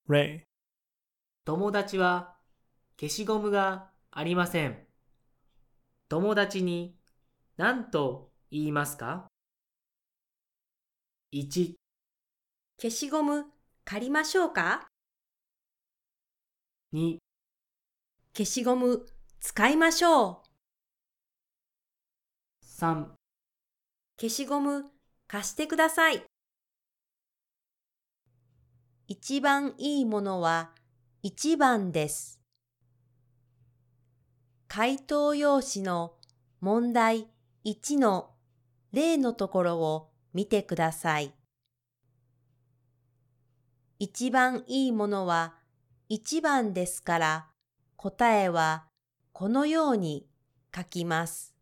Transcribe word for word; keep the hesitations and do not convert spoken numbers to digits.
例、 友達は消しゴムがありません。友達に何と言いますか？ いち、 消しゴム借りましょうか？ に、 消しゴム使いましょう。 さん、 消しゴム貸してください。一番いいものはいちばんです。回答用紙の問題いちの例のところを見てください。一番いいものはいちばんですから、答えはこのように書きます。